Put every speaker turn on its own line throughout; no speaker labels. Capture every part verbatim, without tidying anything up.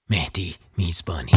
مهدی میزبانی.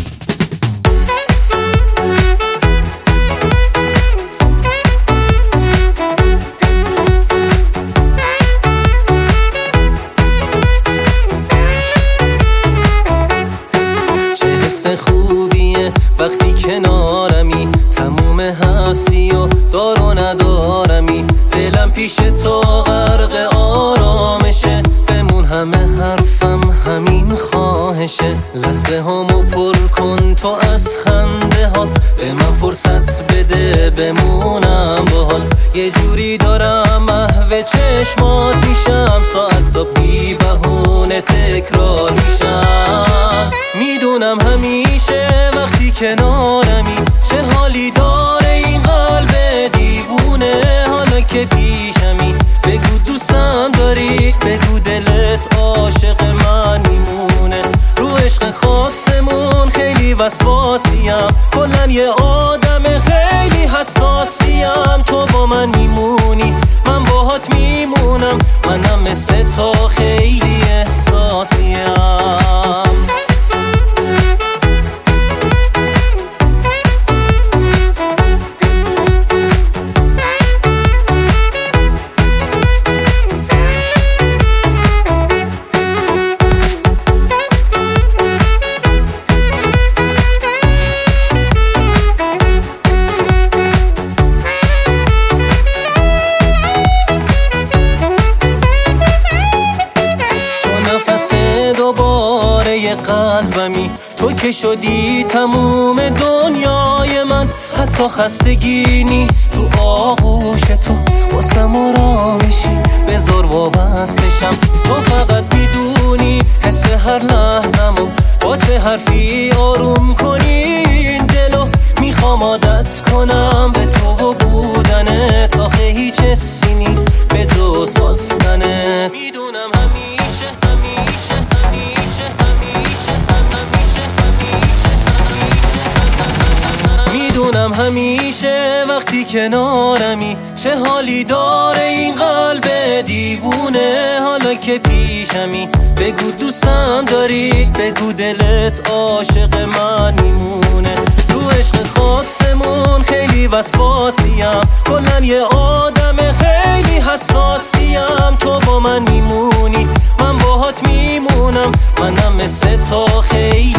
چه حس خوبیه وقتی کنارمی، تموم هستی و دار و ندارمی. دلم پیش تو غرق آرامشه، بمون همه حرفم همین خواهشه. لحظه همو پر کن تو از خنده هات، به من فرصت بده بمونم باهات. یه جوری دارم محو چشمات میشم، ساعت تا بی بهونه تکرار میشم. میدونم همیشه وقتی کنارمی، چه حالی داره این قلب دیوونه. حالا که پیشمی بگو دوستم داری، بگو دلت عاشق من میمونه. رو عشق خاصمون خیلی وسواسیم، کلن یه آدم خیلی حساسیم. تو با من میمونی من باهات میمونم، منم مثل تو خیلی احساسیم. دوباره قلبمی، تو که شدی تموم دنیای من. حتی خستگی نیست تو آغوش تو، واسم آرامشی بذار وابستشم. تو فقط میدونی حس هر لحظمو، با چه حرفی آروم کنی این دلو. میخوام عادت کنم به تو و بودنت، آخه هیچ حسی نیست به جز خواستنت. میدونم همیشه همیشه همیشه همیشه همیشه میدونم همیشه وقتی کنارمی، چه حالی داره این قلب دیوونه. حالا که پیشمی بگو دوستم داری، بگو دلت عاشق من میمونه. رو عشق خاصمون خیلی وسواسیم، کلن یه آدم خیلی حساسیم. تو با من میمونی من باهات میمونم، منم مثل تو خیلی